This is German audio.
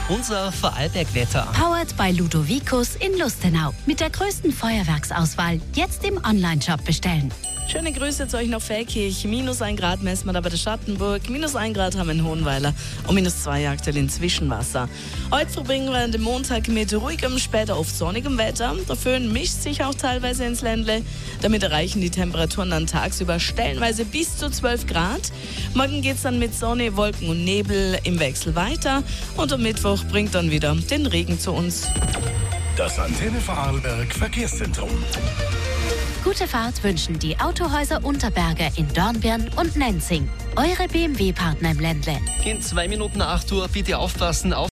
Unser Vorarlberg-Wetter. Powered by Ludovicus in Lustenau. Mit der größten Feuerwerksauswahl jetzt im Onlineshop bestellen. Schöne Grüße zu euch nach Feldkirch. -1 Grad messen wir da bei der Schattenburg. -1 Grad haben wir in Hohenweiler und -2 aktuell in Zwischenwasser. Heute verbringen wir den Montag mit ruhigem, später oft sonnigem Wetter. Der Föhn mischt sich auch teilweise ins Ländle. Damit erreichen die Temperaturen dann tagsüber stellenweise bis zu 12 Grad. Morgen geht es dann mit Sonne, Wolken und Nebel im Wechsel weiter. Und am Mittwoch bringt dann wieder den Regen zu uns. Das Antenne Vorarlberg Verkehrszentrum. Gute Fahrt wünschen die Autohäuser Unterberger in Dornbirn und Nenzing. Eure BMW-Partner im Ländle. In 2 Minuten 8 Uhr, bitte aufpassen auf